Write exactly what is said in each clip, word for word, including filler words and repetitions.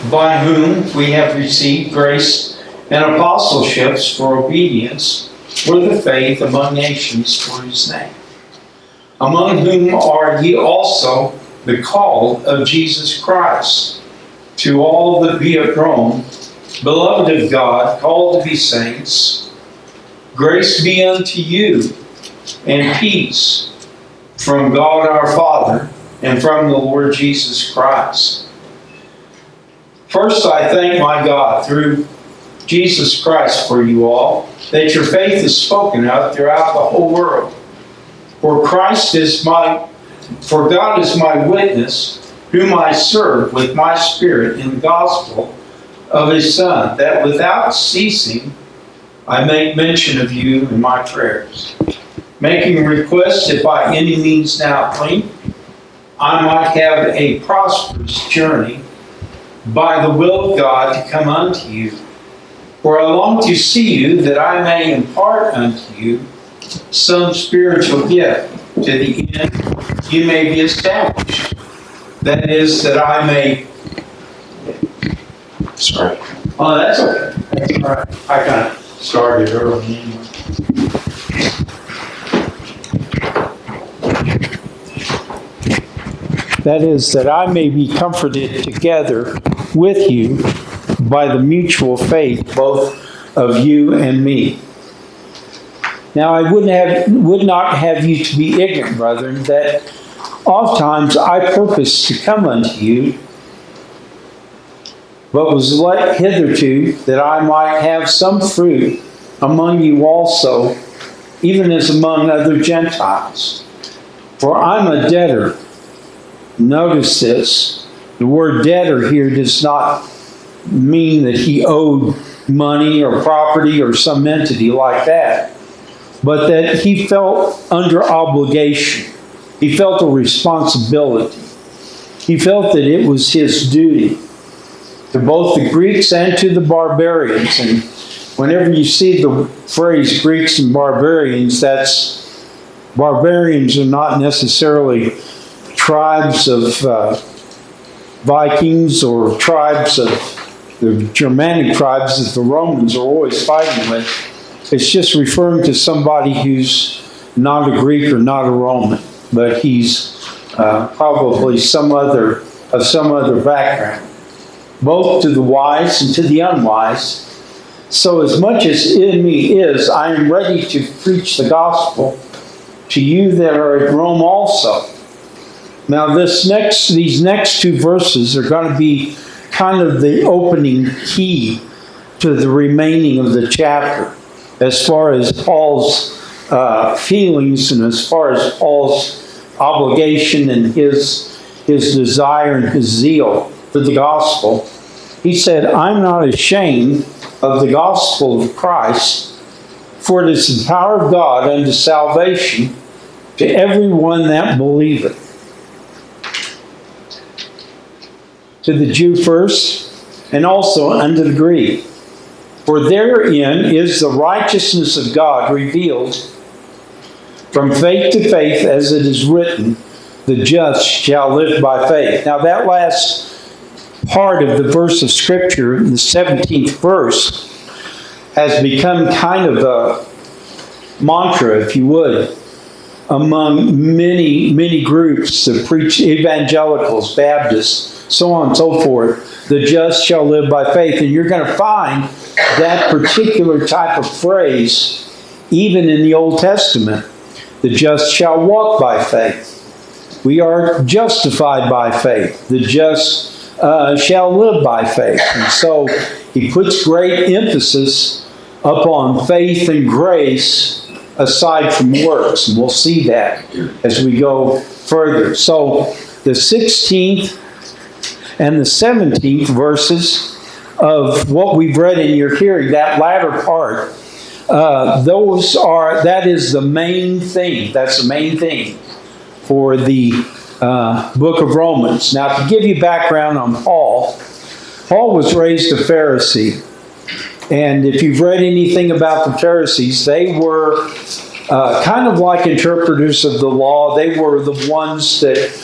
by whom we have received grace and apostleships for obedience for the faith among nations for his name, among whom are ye also the called of Jesus Christ, to all that be at Rome, beloved of God, called to be saints, grace be unto you, and peace from God our Father and from the Lord Jesus Christ. First, I thank my God through Jesus Christ for you all, that your faith is spoken of throughout the whole world. For Christ is my, for God is my witness, whom I serve with my spirit in the gospel of his Son, that without ceasing I make mention of you in my prayers, making request if by any means now clean, I might have a prosperous journey by the will of God to come unto you. For I long to see you, that I may impart unto you some spiritual gift, to the end you may be established. That is, that I may... Sorry. Oh, that's okay. That's all right. I kind of started early anyway. That is, that I may be comforted together with you by the mutual faith, both of you and me. Now I would have would not have you to be ignorant, brethren, that oftentimes I purposed to come unto you, but was let hitherto that I might have some fruit among you also, even as among other Gentiles. For I'm a debtor. Notice this. The word debtor here does not mean that he owed money or property or some entity like that, but that he felt under obligation. He felt a responsibility. He felt that it was his duty to both the Greeks and to the barbarians. And whenever you see the phrase Greeks and barbarians, that's barbarians are not necessarily tribes of uh, Vikings or tribes of the Germanic tribes that the Romans are always fighting with. It's just referring to somebody who's not a Greek or not a Roman, but he's uh, probably some other of some other background, both to the wise and to the unwise. So as much as in me is, I am ready to preach the gospel to you that are at Rome also. Now, this next, these next two verses are going to be kind of the opening key to the remaining of the chapter, as far as Paul's uh, feelings and as far as Paul's obligation and his his desire and his zeal for the gospel. He said, "I'm not ashamed of the gospel of Christ, for it is the power of God unto salvation to everyone that believeth." To the Jew first, and also unto the Greek. For therein is the righteousness of God revealed from faith to faith, as it is written, the just shall live by faith. Now that last part of the verse of Scripture, the seventeenth verse, has become kind of a mantra, if you would, among many, many groups that preach, evangelicals, Baptists, so on and so forth. The just shall live by faith. And you're going to find that particular type of phrase even in the Old Testament. The just shall walk by faith. We are justified by faith. The just uh, shall live by faith. And so he puts great emphasis upon faith and grace aside from works. And we'll see that as we go further. So the sixteenth and the seventeenth verses of what we've read in your hearing, that latter part, uh, those are, that is the main thing. That's the main thing for the uh, book of Romans. Now, to give you background on Paul, Paul was raised a Pharisee. And if you've read anything about the Pharisees, they were uh, kind of like interpreters of the law. They were the ones that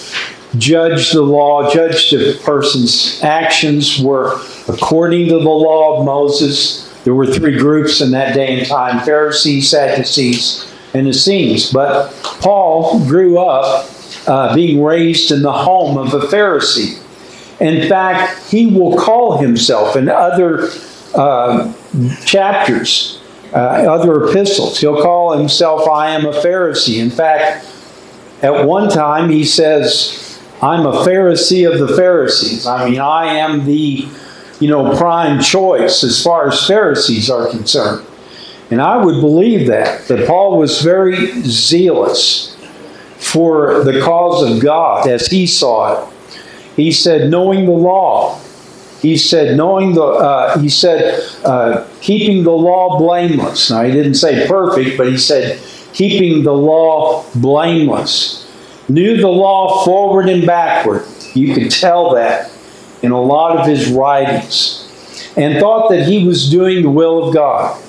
judged the law, judged a person's actions were according to the law of Moses. There were three groups in that day and time: Pharisees, Sadducees, and Essenes. But Paul grew up uh, being raised in the home of a Pharisee. In fact, he will call himself in other uh, chapters, uh, other epistles, he'll call himself, I am a Pharisee. In fact, at one time he says, I'm a Pharisee of the Pharisees. I mean, I am the, you know, prime choice as far as Pharisees are concerned. And I would believe that, that Paul was very zealous for the cause of God as he saw it. He said, knowing the law. He said, knowing the, uh, he said, uh, keeping the law blameless. Now, he didn't say perfect, but he said, keeping the law blameless. Knew the law forward and backward. You could tell that in a lot of his writings. And thought that he was doing the will of God.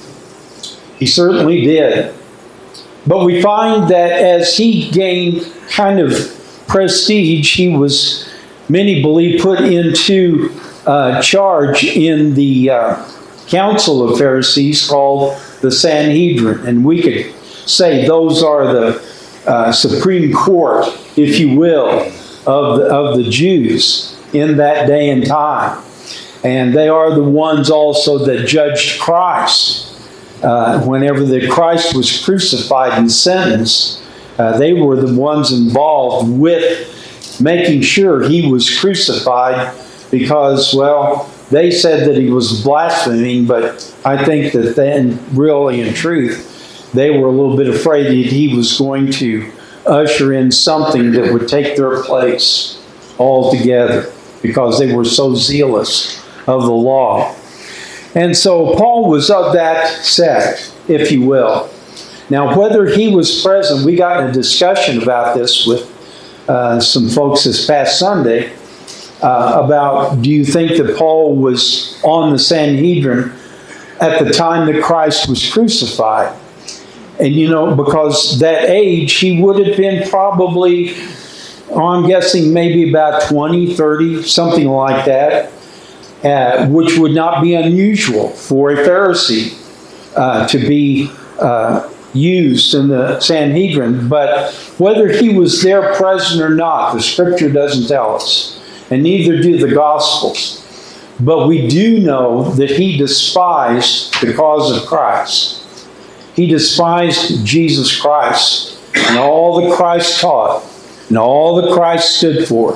He certainly did. But we find that as he gained kind of prestige, he was, many believe, put into uh, charge in the uh, council of Pharisees called the Sanhedrin. And we could say those are the uh, Supreme Court, if you will, of the, of the Jews in that day and time. And they are the ones also that judged Christ. Uh, whenever the Christ was crucified and sentenced, uh, they were the ones involved with making sure he was crucified because, well, they said that he was blaspheming, but I think that then, really in truth, they were a little bit afraid that he was going to usher in something that would take their place altogether because they were so zealous of the law. And so Paul was of that sect, if you will. Now, whether he was present, we got in a discussion about this with uh, some folks this past Sunday uh, about, do you think that Paul was on the Sanhedrin at the time that Christ was crucified? And, you know, because that age, he would have been probably, oh, I'm guessing maybe about twenty, thirty, something like that. Uh, which would not be unusual for a Pharisee uh, to be uh, used in the Sanhedrin. But whether he was there present or not, the Scripture doesn't tell us, and neither do the Gospels. But we do know that he despised the cause of Christ. He despised Jesus Christ and all that Christ taught and all that Christ stood for.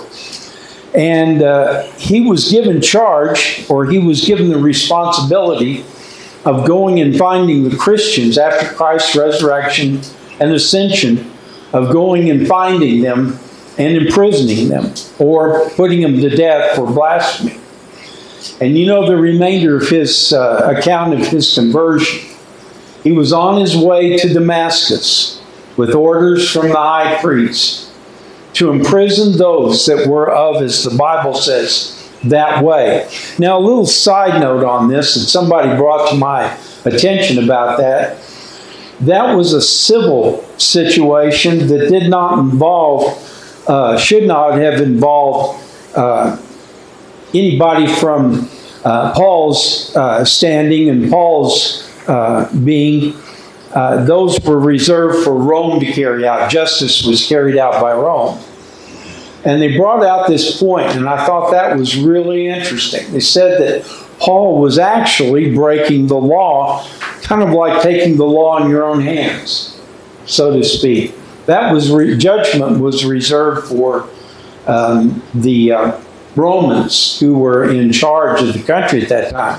And uh, he was given charge, or he was given the responsibility of going and finding the Christians after Christ's resurrection and ascension, of going and finding them and imprisoning them, or putting them to death for blasphemy. And you know the remainder of his uh, account of his conversion. He was on his way to Damascus with orders from the high priest to imprison those that were of, as the Bible says, that way. Now, a little side note on this that somebody brought to my attention about that. That was a civil situation that did not involve, uh, should not have involved uh, anybody from uh, Paul's uh, standing and Paul's uh, being. Uh, those were reserved for Rome to carry out. Justice was carried out by Rome. And they brought out this point, and I thought that was really interesting. They said that Paul was actually breaking the law, kind of like taking the law in your own hands, so to speak. That was re- judgment was reserved for um, the uh, Romans who were in charge of the country at that time.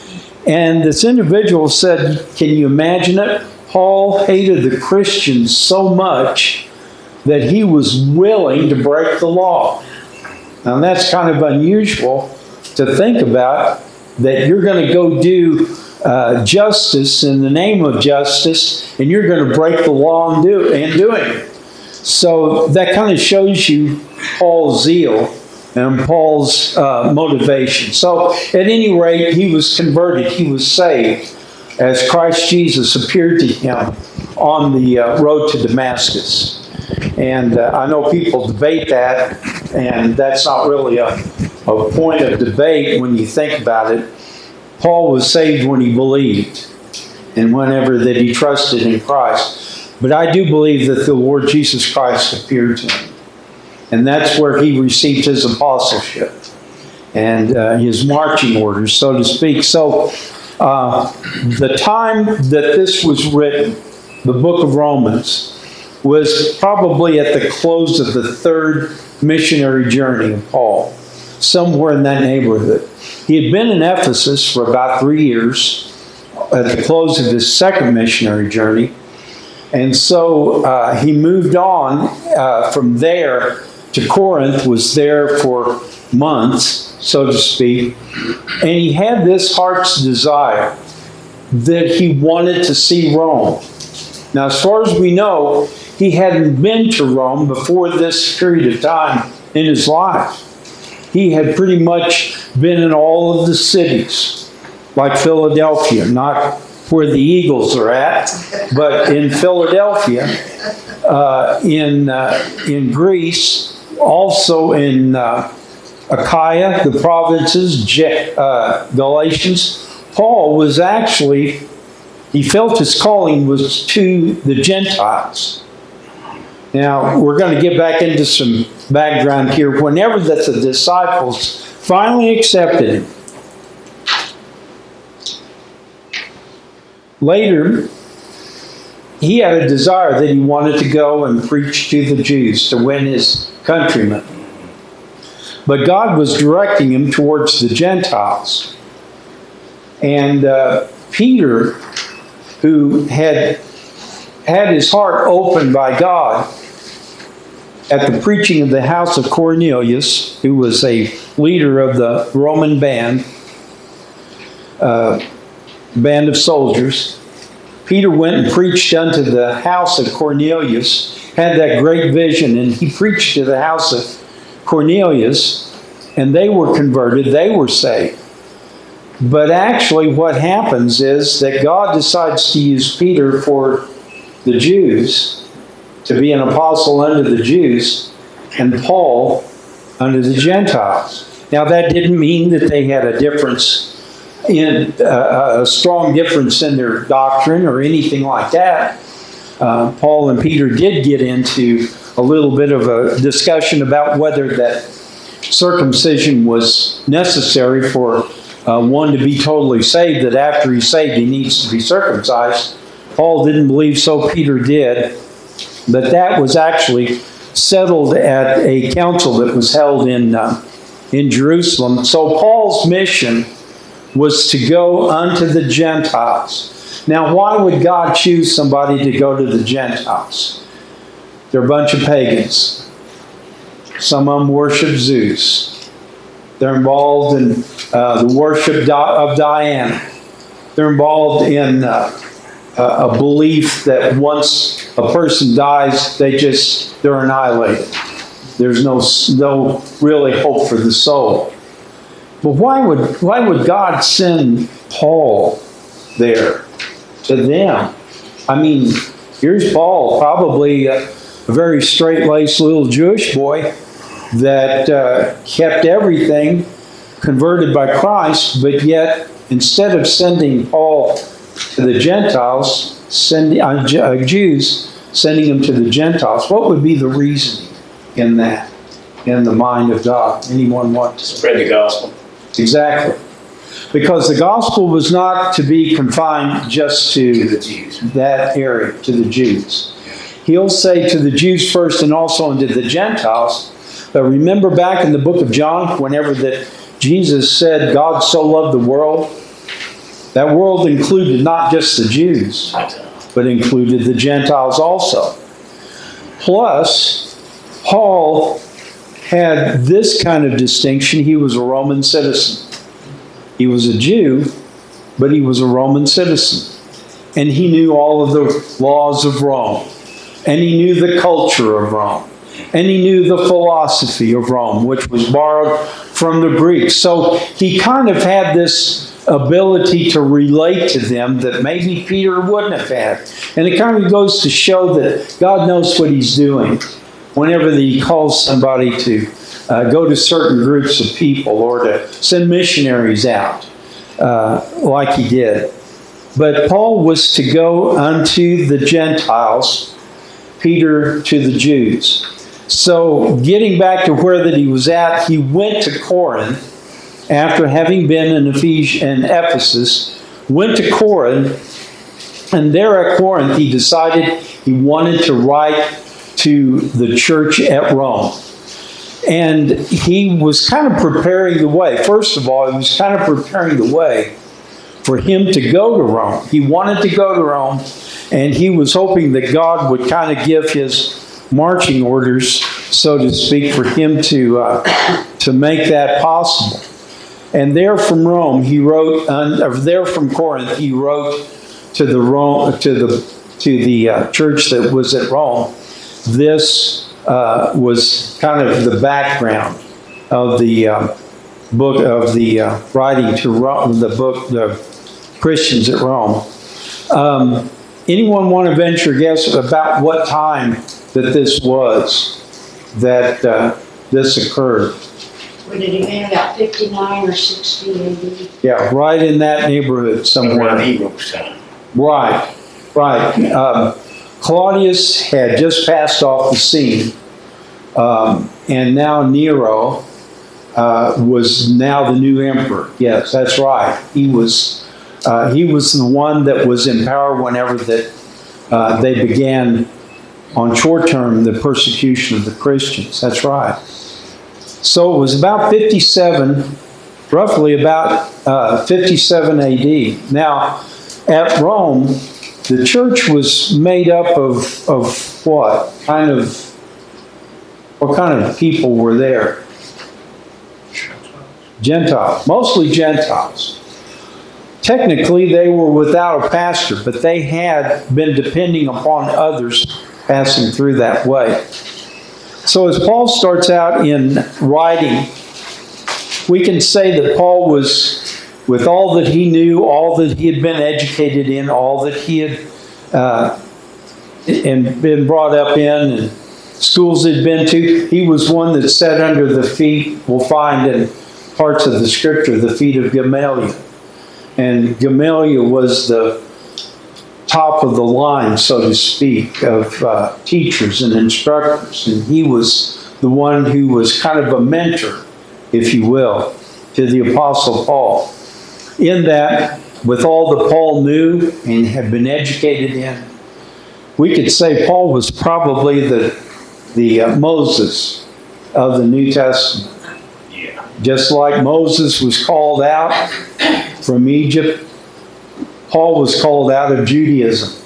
And this individual said, can you imagine it? Paul hated the Christians so much that he was willing to break the law. Now that's kind of unusual to think about, that you're going to go do uh, justice in the name of justice, and you're going to break the law and do and doing it. So that kind of shows you Paul's zeal and Paul's uh, motivation. So at any rate, he was converted. He was saved as Christ Jesus appeared to him on the uh, road to Damascus. And uh, I know people debate that, and that's not really a, a point of debate when you think about it. Paul was saved when he believed, and whenever that he trusted in Christ. But I do believe that the Lord Jesus Christ appeared to him. And that's where he received his apostleship and uh, his marching orders, so to speak. So uh, the time that this was written, the book of Romans, was probably at the close of the third missionary journey of Paul, somewhere in that neighborhood. He had been in Ephesus for about three years at the close of his second missionary journey. And so uh, he moved on uh, from there to Corinth, was there for months, so to speak. And he had this heart's desire that he wanted to see Rome. Now, as far as we know, he hadn't been to Rome before this period of time in his life. He had pretty much been in all of the cities, like Philadelphia, not where the Eagles are at, but in Philadelphia, uh, in, uh, in Greece, also in uh, Achaia, the provinces, Je- uh, Galatians. Paul was actually, he felt his calling was to the Gentiles. Now, we're going to get back into some background here. Whenever that the disciples finally accepted him, later, he had a desire that he wanted to go and preach to the Jews to win his countrymen. But God was directing him towards the Gentiles. And uh, Peter, who had had his heart opened by God at the preaching of the house of Cornelius, who was a leader of the Roman band, uh, band of soldiers, Peter went and preached unto the house of Cornelius, had that great vision, and he preached to the house of Cornelius, and they were converted, they were saved. But actually what happens is that God decides to use Peter for the Jews, to be an apostle unto the Jews, and Paul unto the Gentiles. Now that didn't mean that they had a difference in uh, a strong difference in their doctrine or anything like that. Uh, Paul and Peter did get into a little bit of a discussion about whether that circumcision was necessary for uh, one to be totally saved, that after he's saved he needs to be circumcised. Paul didn't believe so, Peter did. But that was actually settled at a council that was held in, uh, in Jerusalem. So Paul's mission was to go unto the Gentiles. Now, why would God choose somebody to go to the Gentiles? They're a bunch of pagans. Some of them worship Zeus. They're involved in uh, the worship of Diana. They're involved in uh, a belief that once a person dies, they just, they're annihilated. There's no, no really hope for the soul. But why would, why would God send Paul there to them? I mean, here's Paul, probably a, a very straight-laced little Jewish boy that uh, kept everything, converted by Christ, but yet instead of sending Paul to the Gentiles, sending uh, Jews, sending them to the Gentiles, what would be the reasoning in that, in the mind of God? Anyone want to spread the gospel? Exactly. Because the gospel was not to be confined just to, to the Jews. That area, to the Jews. He'll say to the Jews first and also unto the Gentiles. But remember back in the book of John, whenever that Jesus said God so loved the world, that world included not just the Jews, but included the Gentiles also. Plus, Paul had this kind of distinction. He was a Roman citizen. He was a Jew, but he was a Roman citizen. And he knew all of the laws of Rome. And he knew the culture of Rome. And he knew the philosophy of Rome, which was borrowed from the Greeks. So he kind of had this ability to relate to them that maybe Peter wouldn't have had. And it kind of goes to show that God knows what he's doing whenever he calls somebody to uh, go to certain groups of people or to send missionaries out uh, like he did. But Paul was to go unto the Gentiles, Peter to the Jews. So getting back to where that he was at, he went to Corinth after having been in Ephes- in Ephesus, went to Corinth, and there at Corinth he decided he wanted to write to the church at Rome. And he was kind of preparing the way. First of all, he was kind of preparing the way for him to go to Rome. He wanted to go to Rome, and he was hoping that God would kind of give his marching orders, so to speak, for him to uh, to make that possible. And there from Rome, he wrote, uh, or there from Corinth, he wrote to the Rome, to the to the uh, church that was at Rome. This uh, was kind of the background of the uh, book of the uh, writing to Rome, the book, the Christians at Rome. Um, anyone want to venture a guess about what time that this was that uh, this occurred? Would it have been about fifty-nine or sixty A D? Yeah, right in that neighborhood somewhere. Around Heroes time. Right, right. Um, Claudius had just passed off the scene, um, and now Nero uh, was now the new emperor. Yes, that's right. He was uh, he was the one that was in power whenever that uh, they began on short term the persecution of the Christians. That's right. So it was about fifty-seven, roughly about uh, fifty-seven A D. Now, at Rome, the church was made up of, of what? Kind of, what kind of people were there? Gentiles, mostly Gentiles. Technically, they were without a pastor, but they had been depending upon others passing through that way. So as Paul starts out in writing, we can say that Paul was, with all that he knew, all that he had been educated in, all that he had uh, and been brought up in, and schools he'd been to, he was one that sat under the feet, we'll find in parts of the scripture, the feet of Gamaliel. And Gamaliel was the top of the line, so to speak, of uh, teachers and instructors. And he was the one who was kind of a mentor, if you will, to the Apostle Paul. In that, with all that Paul knew and had been educated in, we could say Paul was probably the, the uh, Moses of the New Testament. Yeah. Just like Moses was called out from Egypt, Paul was called out of Judaism.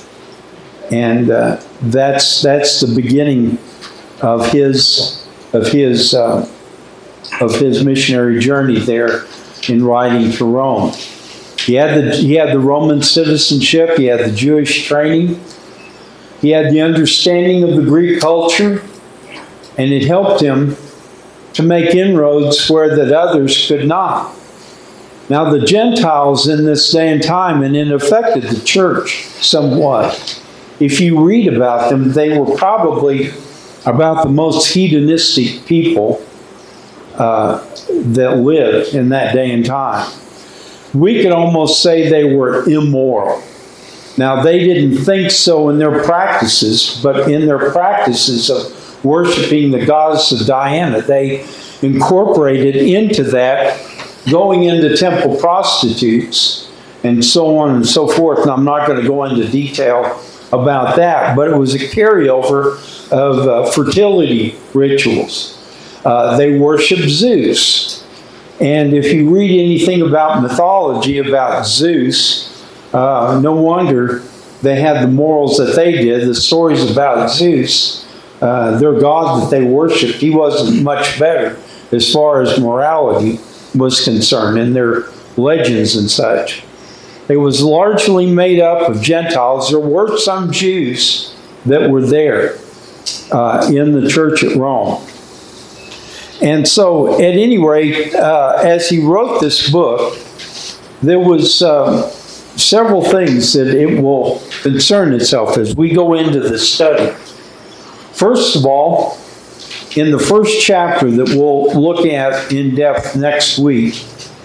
And uh, that's that's the beginning of his of his uh, of his missionary journey there in writing to Rome. He had the he had the Roman citizenship, he had the Jewish training, he had the understanding of the Greek culture, and it helped him to make inroads where that others could not. Now, the Gentiles in this day and time, and it affected the church somewhat. If you read about them, they were probably about the most hedonistic people uh, that lived in that day and time. We could almost say they were immoral. Now, they didn't think so in their practices, but in their practices of worshiping the goddess of Diana, they incorporated into that going into temple prostitutes and so on and so forth. And I'm not going to go into detail about that, but it was a carryover of uh, fertility rituals. Uh, they worshiped Zeus. And if you read anything about mythology about Zeus, uh, no wonder they had the morals that they did. The stories about Zeus, uh, their god that they worshipped, he wasn't much better as far as morality was concerned, and their legends and such. It was largely made up of Gentiles. There were some Jews that were there uh, in the church at Rome. And so, at any rate, uh, as he wrote this book, there was uh, several things that it will concern itself as we go into the study. First of all, in the first chapter that we'll look at in depth next week,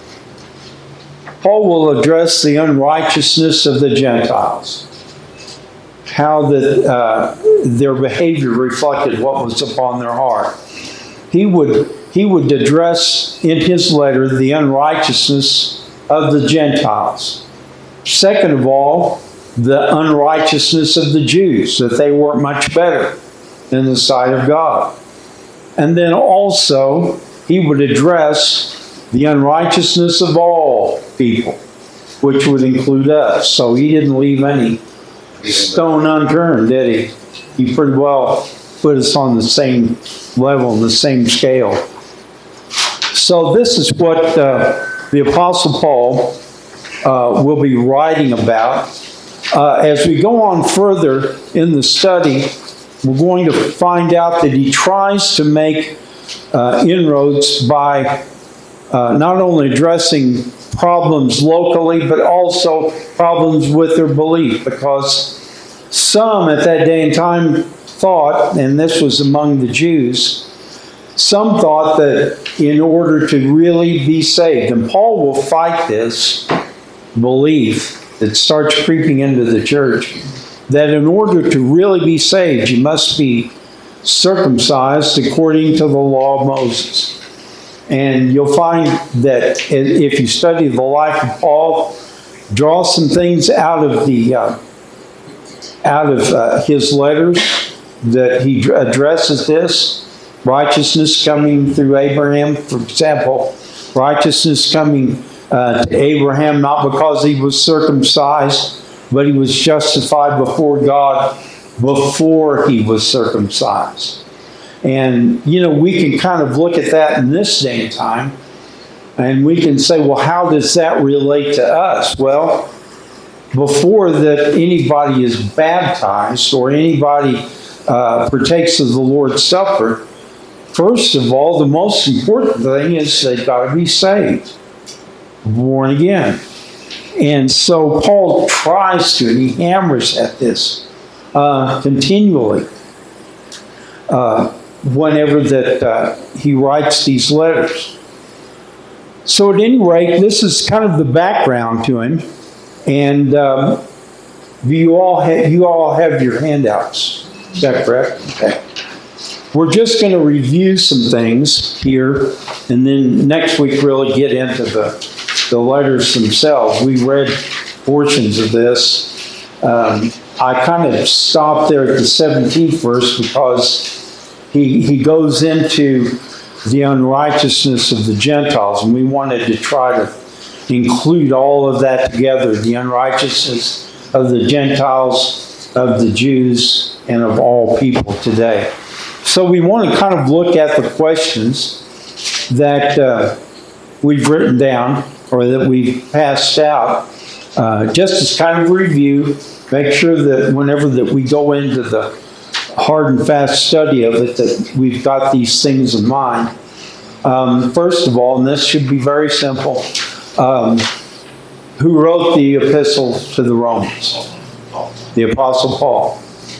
Paul will address the unrighteousness of the Gentiles, how that uh, their behavior reflected what was upon their heart. He would, he would address in his letter the unrighteousness of the Gentiles. Second of all, the unrighteousness of the Jews, that they weren't much better in the sight of God. And then also, he would address the unrighteousness of all people, which would include us. So he didn't leave any stone unturned, did he? He pretty well put us on the same level, the same scale. So this is what uh, the Apostle Paul uh, will be writing about. Uh, as we go on further in the study, we're going to find out that he tries to make uh, inroads by uh, not only addressing problems locally, but also problems with their belief, because some at that day and time thought, and this was among the Jews, some thought that in order to really be saved, and Paul will fight this belief that starts creeping into the church, that in order to really be saved, you must be circumcised according to the law of Moses. And you'll find that if you study the life of Paul, draw some things out of the uh, out of uh, his letters that he addresses this. Righteousness coming through Abraham, for example, righteousness coming uh, to Abraham not because he was circumcised, but he was justified before God before he was circumcised. And, you know, we can kind of look at that in this day and time, and we can say, well, how does that relate to us? Well, before that anybody is baptized or anybody uh, partakes of the Lord's Supper, first of all, the most important thing is they've got to be saved, born again. And so Paul tries to, and he hammers at this uh, continually uh, whenever that uh, he writes these letters. So at any rate, this is kind of the background to him. And um, you all have, you all have your handouts. Is that correct? Okay. We're just going to review some things here, and then next week really get into the, the letters themselves. We read portions of this. Um, I kind of stopped there at the seventeenth verse because he, he goes into the unrighteousness of the Gentiles, and we wanted to try to include all of that together, the unrighteousness of the Gentiles, of the Jews, and of all people today. So we want to kind of look at the questions that uh, we've written down or that we've passed out, uh, just as kind of review, make sure that whenever that we go into the hard and fast study of it, that we've got these things in mind. Um, first of all, and this should be very simple, um, who wrote the epistle to the Romans? The Apostle Paul.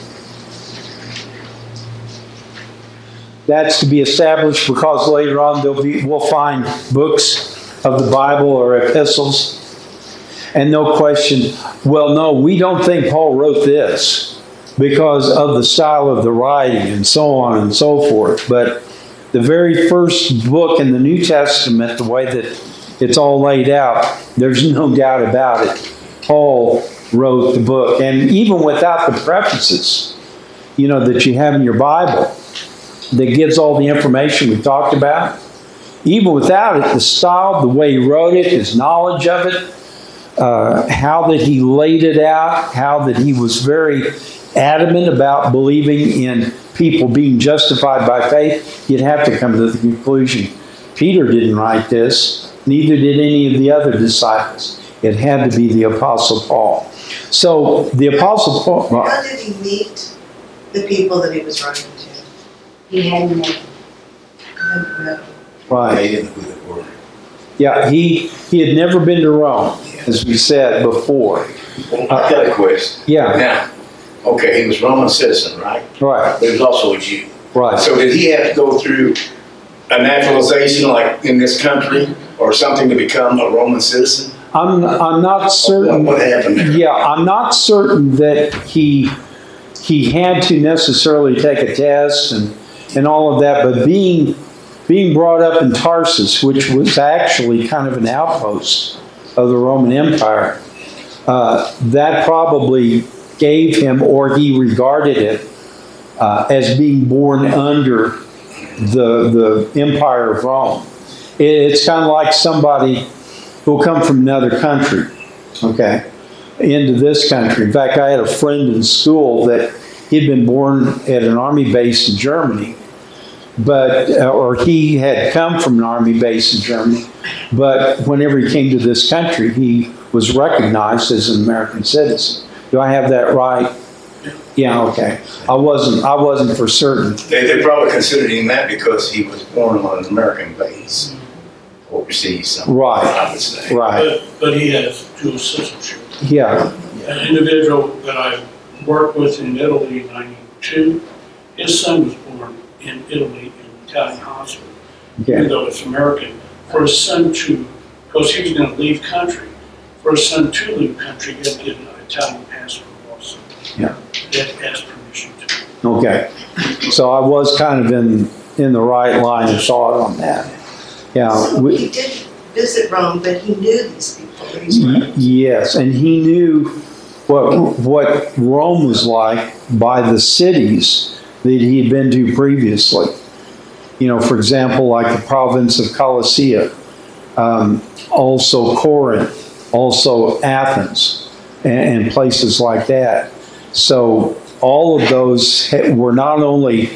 That's to be established because later on there'll be, we'll find books of the Bible or epistles, and they'll question, well, no, we don't think Paul wrote this because of the style of the writing and so on and so forth. But the very first book in the New Testament, the way that it's all laid out, there's no doubt about it. Paul wrote the book. And even without the prefaces, you know, that you have in your Bible, that gives all the information we talked about, even without it, the style, the way he wrote it, his knowledge of it, uh, how that he laid it out, how that he was very adamant about believing in people being justified by faith, you'd have to come to the conclusion, Peter didn't write this, neither did any of the other disciples. It had to be the Apostle Paul. So the Apostle Paul... Well, how did he meet the people that he was writing to? He hadn't met. I don't know. Right. They didn't know who they were. Yeah, he, he had never been to Rome, as we said before. Well, I got a question. Yeah, Now, okay, he was Roman citizen, right? right, But he was also a Jew. right. So did he have to go through a naturalization like in this country or something to become a Roman citizen? I'm, I'm not What, certain. what happened there? Yeah, I'm not certain that he, he had to necessarily take a test and, and all of that, but being, being brought up in Tarsus, which was actually kind of an outpost of the Roman Empire, uh, that probably gave him, or he regarded it, uh, as being born under the, the Empire of Rome. It's kind of like somebody who'll come from another country, okay, into this country. In fact, I had a friend in school that he'd been born at an army base in Germany, but, uh, or he had come from an army base in Germany, but whenever he came to this country, he was recognized as an American citizen. Do I have that right? Yeah, okay. I wasn't, I wasn't for certain. They, they probably considered him that because he was born on an American base overseas. somewhere, Right. I would say. Right, But, but he has dual citizenship. yeah, An individual that I worked with in Italy in ninety-two, his son was born in Italy in an Italian hospital, even yeah, though it's American. For his son to, because he was going to leave country, for his son to leave country, he had to get an Italian passport also. Yeah. That asked permission to. okay. So I was kind of in, in the right line of thought on that. Yeah, So we, he did visit Rome, but he knew these people that he's Y- running. Yes, and he knew what, what Rome was like by the cities that he had been to previously. You know, for example, like the province of Colossia, um, also Corinth, also Athens, and, and places like that. So all of those ha- were not only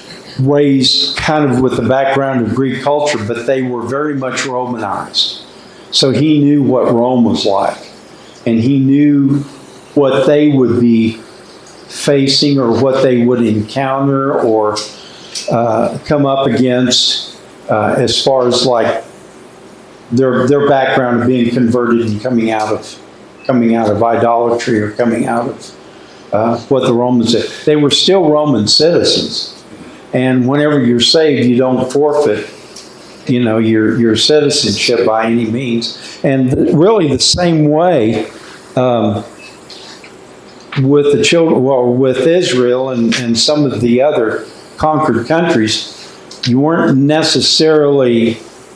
raised kind of with the background of Greek culture, but they were very much Romanized. So he knew what Rome was like, and he knew what they would be facing or what they would encounter or uh, come up against uh, as far as like their their background of being converted and coming out of coming out of idolatry or coming out of uh, what the Romans did. They were still Roman citizens. And whenever you're saved, you don't forfeit, you know, your, your citizenship by any means. And th- really the same way um, with the children, well, with Israel and, and some of the other conquered countries, you weren't necessarily,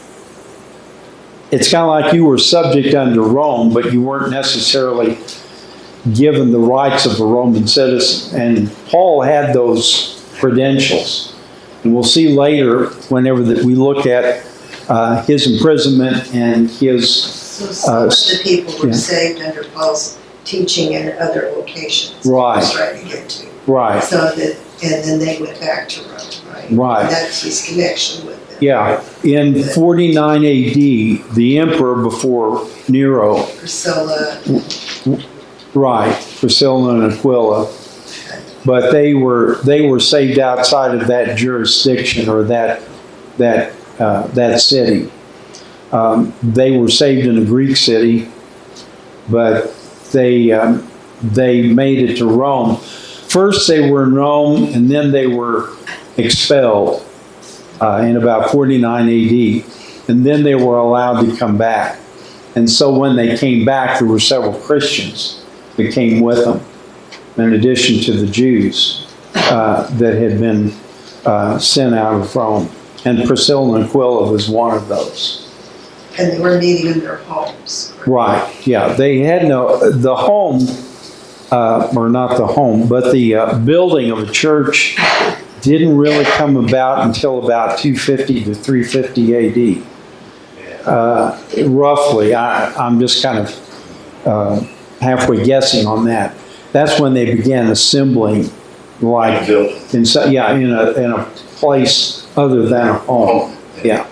it's kind of like you were subject under Rome, but you weren't necessarily given the rights of a Roman citizen. And Paul had those credentials. And we'll see later, whenever that we look at uh, his imprisonment and his, So some Uh, of the people were yeah. saved under Paul's teaching in other locations. Right. He's trying to get to. right, So that, and then they went back to Rome, right? Right. And that's his connection with them. yeah. In forty-nine A D, the emperor before Nero, Priscilla, right, Priscilla and Aquila, but they were they were saved outside of that jurisdiction or that that uh, that city. Um, they were saved in a Greek city, but they um, they made it to Rome. First, they were in Rome, and then they were expelled uh, in about forty-nine A D, and then they were allowed to come back. And so when they came back, there were several Christians that came with them, in addition to the Jews uh, that had been uh, sent out of Rome. And Priscilla and Aquila was one of those. and they were meeting in their homes. Right, yeah. They had no, the home, uh, or not the home, but the uh, building of a church didn't really come about until about two fifty to three fifty A D. Uh, roughly, I, I'm just kind of uh, halfway guessing on that. That's when they began assembling, like, Building. in, so- yeah, in a, in a place other than a home. Yeah.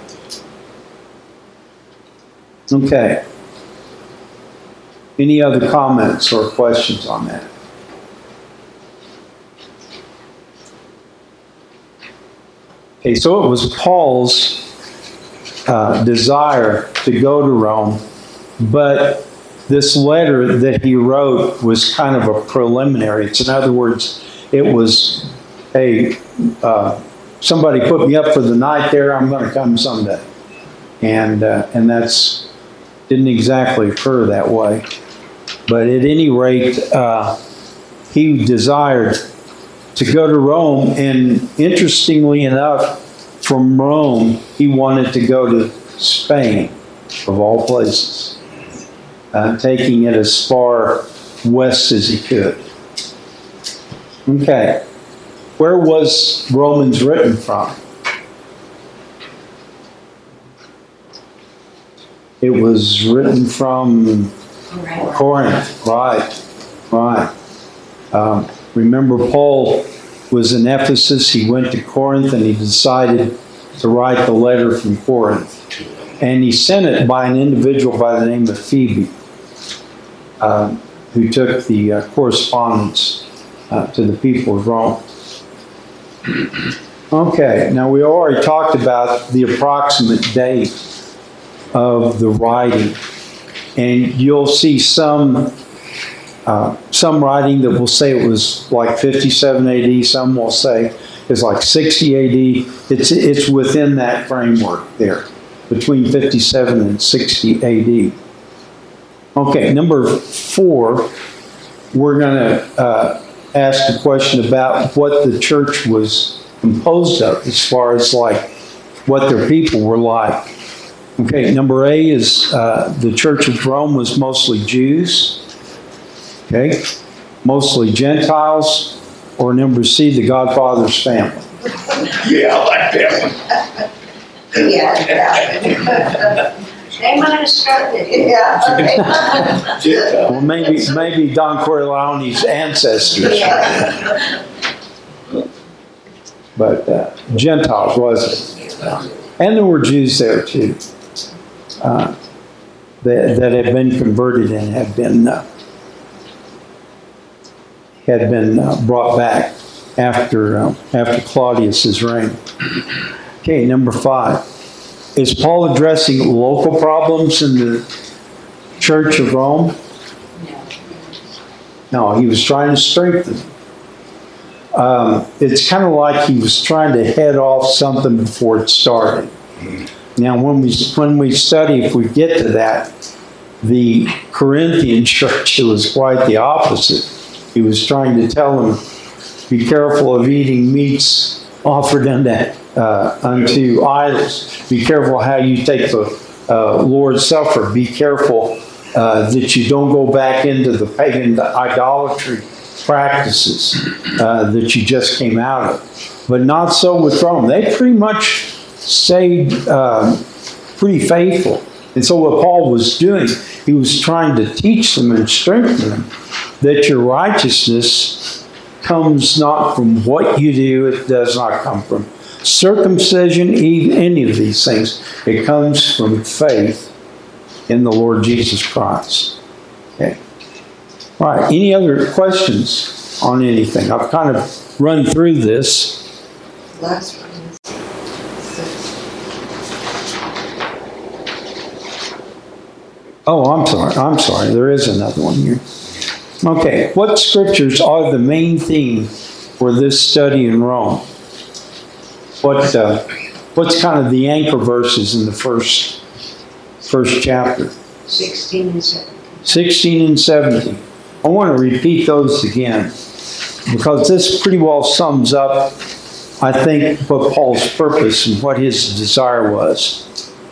Okay. Any other comments or questions on that? Okay, so it was Paul's uh, desire to go to Rome, but this letter that he wrote was kind of a preliminary. It's, in other words, it was, hey, uh, somebody put me up for the night there, I'm going to come someday. And, uh, and that's, didn't exactly occur that way. But at any rate, uh, he desired to go to Rome, and interestingly enough, from Rome, he wanted to go to Spain, of all places, uh, taking it as far west as he could. Okay, where was Romans written from? It was written from Corinth, right, right. Um, remember, Paul was in Ephesus. He went to Corinth, and he decided to write the letter from Corinth. And he sent it by an individual by the name of Phoebe, uh, who took the uh, correspondence uh, to the people of Rome. Okay, now we already talked about the approximate date of the writing. And you'll see some uh, some writing that will say it was like fifty-seven A D. Some will say it's like sixty A D. It's it's within that framework there, between fifty-seven and sixty A D. Okay, number four, we're going to uh, ask a question about what the church was composed of, as far as like what their people were like. Okay, number A is uh, the Church of Rome was mostly Jews. Okay, mostly Gentiles. Or number C, the Godfather's family. Yeah, I like that one. Yeah, yeah. They might have started it. Yeah. Yeah. Well, maybe maybe Don Corleone's ancestors, Yeah. but uh, Gentiles was it? And there were Jews there too, uh, that that had been converted and had been uh, had been uh, brought back after uh, after Claudius's reign. Okay, number five. Is Paul addressing local problems in the Church of Rome? No, he was trying to strengthen them. Um, it's kind of like he was trying to head off something before it started. Now, when we when we study, if we get to that, the Corinthian church, it was quite the opposite. He was trying to tell them, be careful of eating meats offered unto, uh, unto idols. Be careful how you take the uh, Lord's Supper. Be careful uh, that you don't go back into the pagan idolatry practices uh, that you just came out of. But not so with Rome. They pretty much stayed uh, pretty faithful. And so what Paul was doing, he was trying to teach them and strengthen them that your righteousness comes not from what you do, it does not come from circumcision, even any of these things. It comes from faith in the Lord Jesus Christ. Okay. All right. Any other questions on anything? I've kind of run through this. Last one is Oh, I'm sorry. I'm sorry. There is another one here. Okay. What scriptures are the main theme for this study in Rome? What uh, what's kind of the anchor verses in the first first chapter? Sixteen and seventeen. sixteen and seventeen. I want to repeat those again because this pretty well sums up, I think, what Paul's purpose and what his desire was.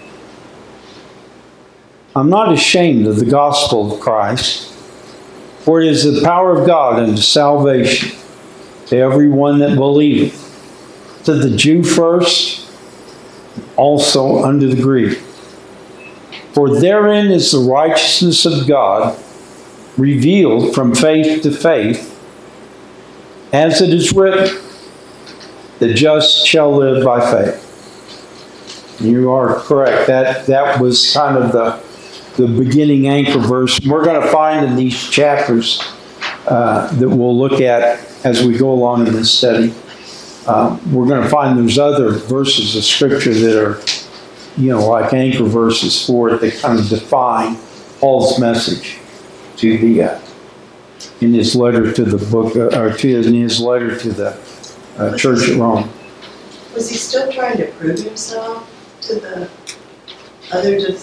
I'm not ashamed of the gospel of Christ, for it is the power of God unto salvation to everyone that believeth, to the Jew first, also unto the Greek. For therein is the righteousness of God revealed from faith to faith, as it is written, the just shall live by faith. You are correct. That that was kind of the the beginning anchor verse. We're going to find in these chapters uh, that we'll look at as we go along in this study. Uh, we're going to find there's other verses of Scripture that are you know, like anchor verses for it that kind of define Paul's message to the, uh, in his letter to the book, uh, or to, in his letter to the uh, church at Rome. Was he still trying to prove himself to the other dis-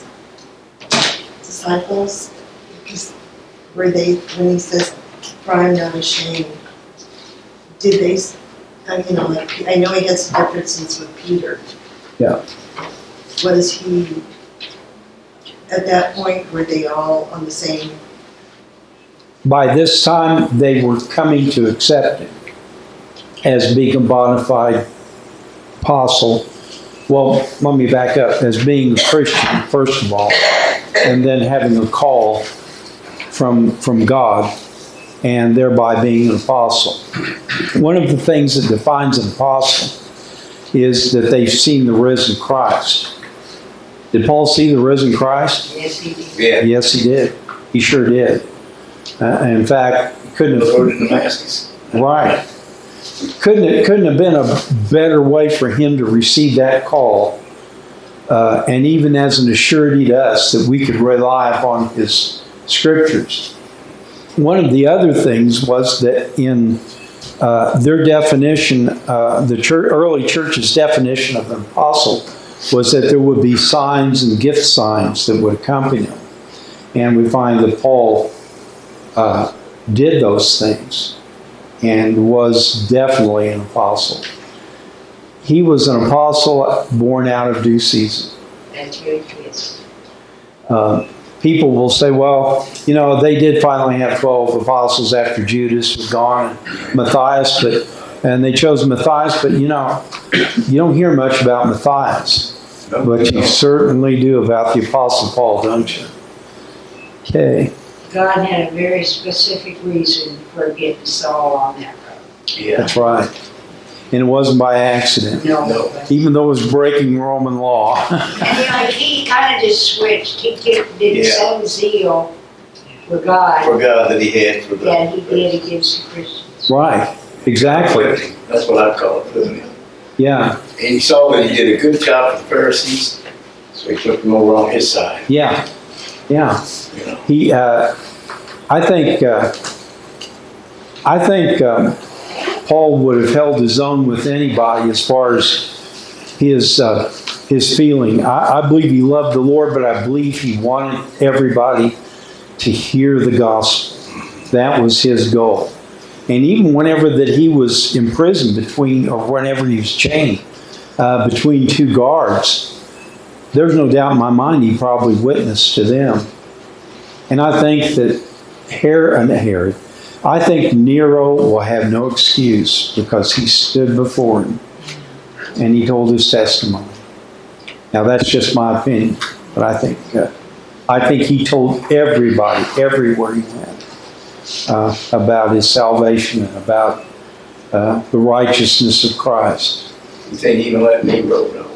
disciples? Because were they, when he says, for I am not ashamed, did they, s- I mean, you know, like, I know he had some differences with Peter. Yeah. Was he, at that point, were they all on the same? By this time, they were coming to accept him as being a bona fide apostle. Well, let me back up. As being a Christian, first of all, and then having a call from, from God, and thereby being an apostle. One of the things that defines an apostle is that they've seen the risen Christ. Did Paul see the risen Christ? Yes, he did. Yeah. Yes, he did. He sure did. Uh, in fact, couldn't The have, Lord in Damascus. right. Couldn't it couldn't have been a better way for him to receive that call, uh, and even as an assurity to us that we could rely upon his scriptures. One of the other things was that in uh, their definition, uh, the church, early church's definition of an apostle was that there would be signs and gift signs that would accompany them. And we find that Paul uh, did those things and was definitely an apostle. He was an apostle born out of due season. That's very twist. Uh, people will say, well, you know, they did finally have twelve apostles after Judas was gone and Matthias, but and they chose Matthias, but you know, you don't hear much about Matthias, but you certainly do about the Apostle Paul, don't you? Okay. God had a very specific reason for getting Saul on that road. Yeah. That's right. And it wasn't by accident, No. No. but- even though it was breaking Roman law. And you know, he kind of just switched. He did the Yeah. same zeal for God For God that he had for the. that he did against the Christians. Right, exactly. That's what I call it, putting him. Yeah, And he saw that he did a good job for the Pharisees, so he took them over on his side, yeah, yeah. you know. He, uh, I think, uh, I think um, Paul would have held his own with anybody as far as his uh, his feeling. I, I believe he loved the Lord, but I believe he wanted everybody to hear the gospel. That was his goal. And even whenever that he was imprisoned between, or whenever he was chained uh, between two guards, there's no doubt in my mind he probably witnessed to them. And I think that Herod, Herod, I think Nero will have no excuse because he stood before him and he told his testimony. Now that's just my opinion, but I think uh, I think he told everybody everywhere he went uh, about his salvation and about uh, the righteousness of Christ. You think he even let Nero know?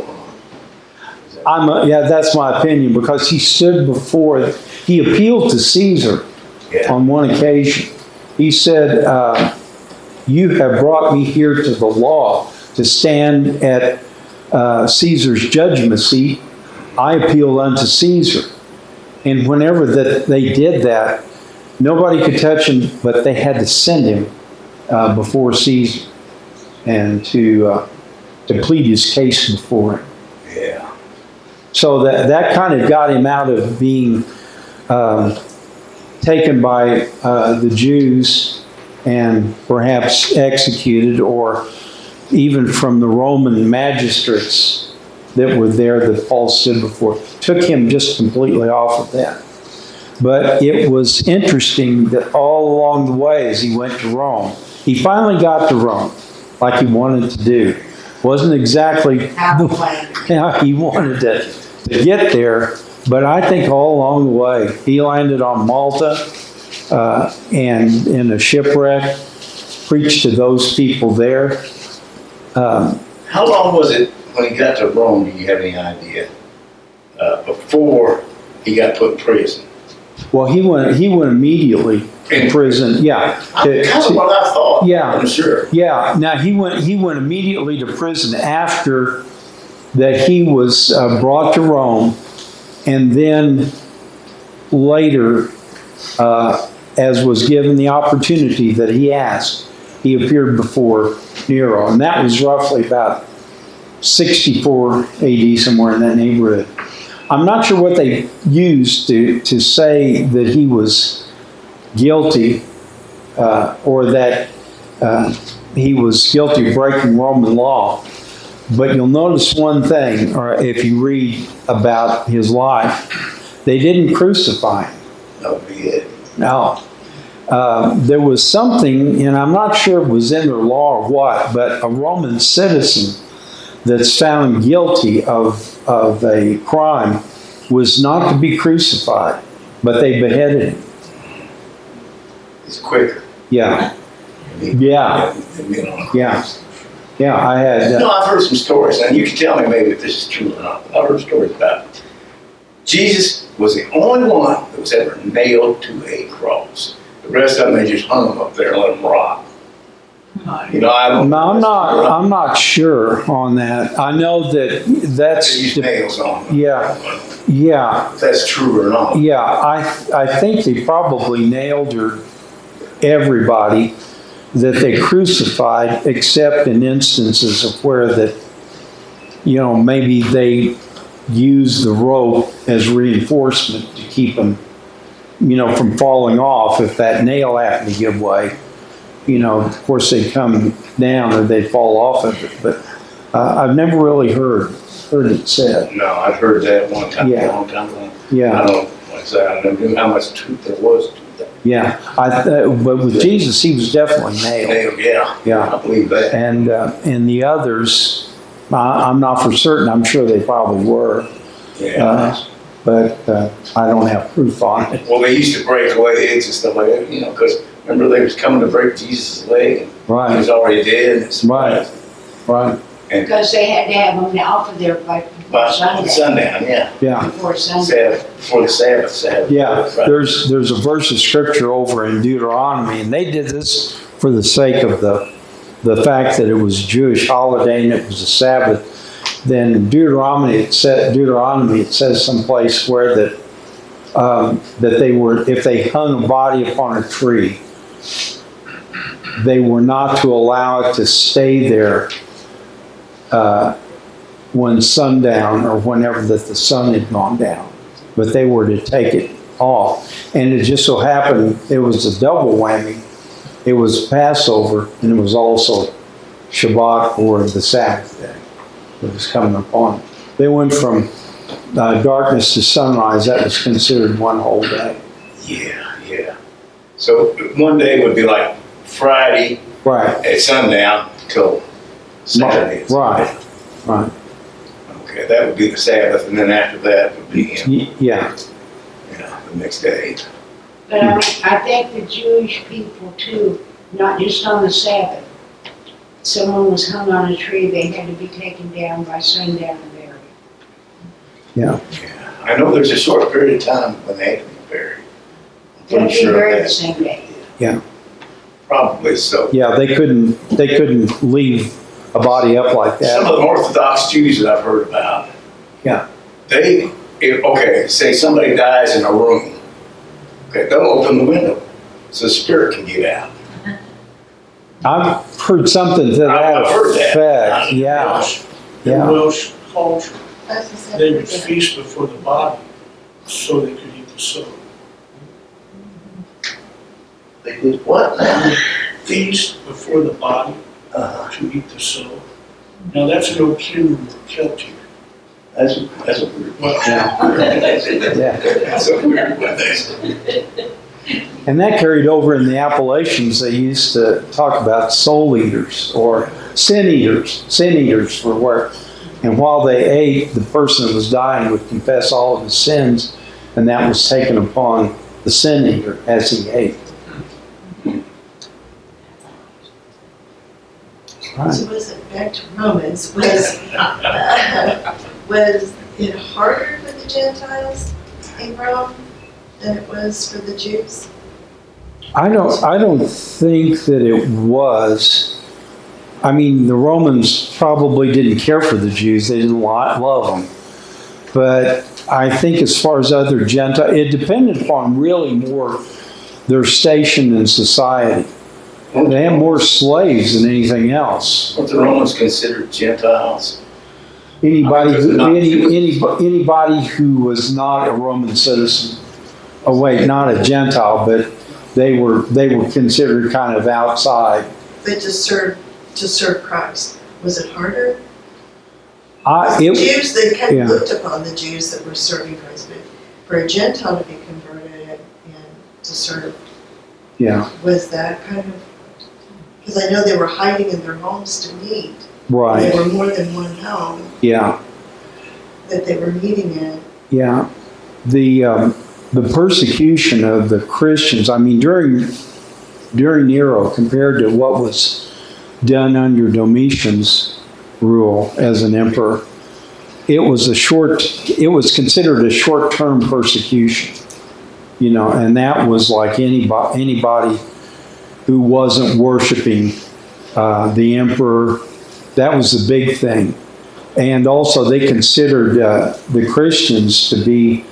I'm a, yeah, that's my opinion because he stood before. He appealed to Caesar Yeah. on one occasion. He said, uh, "You have brought me here to the law to stand at uh, Caesar's judgment seat. I appeal unto Caesar." And whenever that they did that, nobody could touch him, but they had to send him uh, before Caesar and to uh, to plead his case before him. Yeah. So that that kind of got him out of being um, taken by uh, the Jews and perhaps executed, or even from the Roman magistrates that were there that Paul stood before. Took him just completely off of that. But it was interesting that all along the way as he went to Rome, he finally got to Rome like he wanted to do. Wasn't exactly How the way. how he wanted to, to get there, but I think all along the way, he landed on Malta uh, and in a shipwreck, preached to those people there. Um, How long was it when he got to Rome, do you have any idea? Uh, before he got put in prison? well, he went he went immediately in prison. Yeah, to- That's to- what I thought. Yeah. I'm sure. yeah. Now he went he went immediately to prison after that he was uh, brought to Rome, and then later, uh, as was given the opportunity that he asked, he appeared before Nero, and that was roughly about sixty-four A D, somewhere in that neighborhood. I'm not sure what they used to, to say that he was guilty, uh, or that uh, he was guilty of breaking Roman law. But you'll notice one thing, or if you read about his life, they didn't crucify him. No, be it. No. Uh, there was something, and I'm not sure it was in their law or what, but a Roman citizen that's found guilty of, of a crime was not to be crucified, but they beheaded him. It's quicker. Yeah, yeah, yeah. Yeah, I had. You Uh, know, I've heard some stories, and you can tell me maybe if this is true or not. I've heard stories about it. Jesus was the only one that was ever nailed to a cross. The rest of them, they just hung him up there and let him rot. You know, I don't. no, I'm not. I'm not sure on that. I know that They that's. used nails on them. Yeah, yeah, If that's true or not. yeah. I I think they probably nailed her. Everybody that they crucified, except in instances of where that, you know, maybe they used the rope as reinforcement to keep them, you know, from falling off. If that nail happened to give way, you know, of course they'd come down or they'd fall off of it. But uh, I've never really heard heard it said. No, I've heard that one time, a Yeah. long time ago. I Yeah, don't, like I said, I never knew how much truth there was to that. yeah. I uh, but with Jesus, he was definitely nailed. Nail, yeah. Yeah. I believe that. And uh, and the others, I, I'm not for certain. I'm sure they probably were, Yeah. uh, but uh, I don't have proof on it. Well, they used to break legs and stuff like that, you know, because remember they was coming to break Jesus' leg and he Right, was already dead. And Right. right, Because they had to have them off of there by By before Sunday. sundown, yeah. yeah, Before Sunday. Sabbath, before the Sabbath, Sabbath. yeah. Right. There's there's a verse of scripture over in Deuteronomy, and they did this for the sake of the the fact that it was a Jewish holiday and it was a Sabbath. Then in Deuteronomy it said Deuteronomy it says someplace where that um, that they were, if they hung a body upon a tree, they were not to allow it to stay there uh, when sundown or whenever that the sun had gone down, but they were to take it off. And it just so happened it was a double whammy. It was Passover and it was also Shabbat, or the Sabbath day that was coming upon. They went from uh, darkness to sunrise. That was considered one whole day. Yeah, yeah. So one day would be like Friday Right, at sundown till Saturday. right, right. Okay, that would be the Sabbath, and then after that would be, you Y- Yeah, know, the next day. But I mean, I think the Jewish people too, not just on the Sabbath. Someone was hung on a tree, they had to be taken down by sundown and buried. yeah. Yeah. I know there's a short period of time when they had to be buried. I'm They had pretty to be sure buried of the that. same day. Probably so. Yeah, they couldn't, they couldn't leave a body up like Some that. of the Orthodox Jews that I've heard about. Yeah. They, if, okay, say somebody dies in a room. Okay, they'll open the window so the spirit can get out. I've heard something to that I've heard that. effect, yeah, Welsh- In yeah. Welsh culture, That's the they would separate- feast before the body so they could eat the soul. They did what now? Feast before the body Uh, to eat the soul. Now, that's no kin or Celtic. that's, that's a weird one. Welsh. Yeah. That's a weird one. That's- And that carried over in the Appalachians. They used to talk about soul eaters or sin eaters. Sin eaters were where, and while they ate, the person that was dying would confess all of his sins, and that was taken upon the sin eater as he ate. Right. So was it back to Romans, was, uh, was it harder for the Gentiles in Rome than it was for the Jews? I don't. I don't think that it was. I mean, the Romans probably didn't care for the Jews. They didn't lo- love them. But I think as far as other Gentiles, it depended upon really more their station in society. They had more slaves than anything else. What the Romans considered Gentiles. Anybody, Because who, they're not any, Jews. any, anybody who was not a Roman citizen, oh wait, not a Gentile, but they were they were considered kind of outside. But to serve, to serve Christ, was it harder? I, The it, Jews, they kind yeah. of looked upon the Jews that were serving Christ, but for a Gentile to be converted and to serve, yeah, was that kind of, because I know they were hiding in their homes to meet. right, There were more than one home yeah, that they were meeting in. yeah. The um, the persecution of the Christians. I mean, during during Nero, compared to what was done under Domitian's rule as an emperor, it was a short. It was considered a short-term persecution, you know, and that was like anybody anybody who wasn't worshiping uh, the emperor. That was the big thing, and also they considered uh, the Christians to be.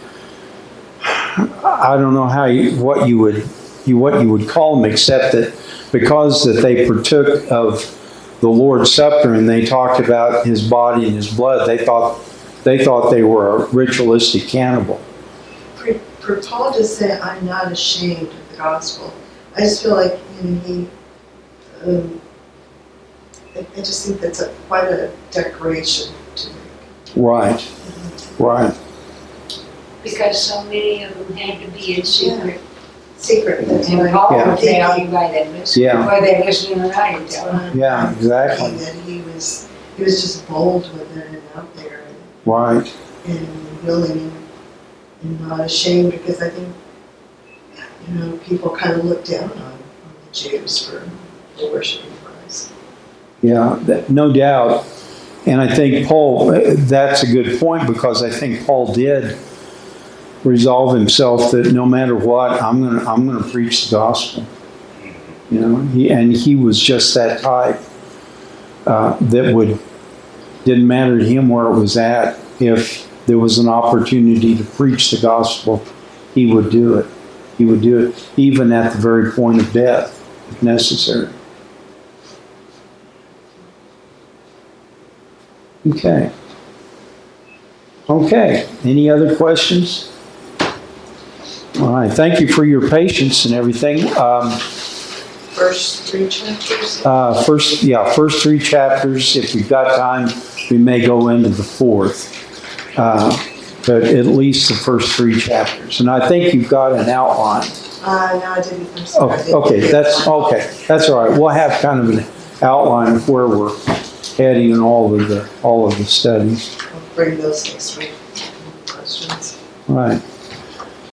I don't know how you, what you would you what you would call them, except that because that they partook of the Lord's Supper and they talked about His body and His blood, they thought they thought they were a ritualistic cannibal. For, for Paul to say, "I'm not ashamed of the gospel," I just feel like you know, he. Um, I, I just think that's a, quite a declaration to make. Right, right, Because so many of them had to be in secret. Secret, that's And what Paul I'm would tell thinking. you by that listen, Yeah. whether they listen or not, he'd That's tell what them. I'm yeah, exactly, thinking, that he was, he was just bold with it and out there and, right, and willing and, and not ashamed, because I think, you know, people kind of look down on, on the Jews for, for worshiping Christ. yeah, that, no doubt. And I think Paul, that's a good point, because I think Paul did resolve himself that no matter what, I'm gonna I'm gonna preach the gospel. You know, he and he was just that type uh, that would didn't matter to him where it was at. If there was an opportunity to preach the gospel, he would do it. He would do it even at the very point of death, if necessary. Okay. Okay. Any other questions? All right. Thank you for your patience and everything. Um, First three chapters, uh, first, yeah, first three chapters. If we've got time, we may go into the fourth. Uh, but at least the first three chapters. And I think you've got an outline. uh, no, I didn't, I'm Oh, sorry. I didn't okay. get That's that. okay. That's all right. We'll have kind of an outline of where we're heading in all of the all of the studies. I'll bring those next week, questions. Right.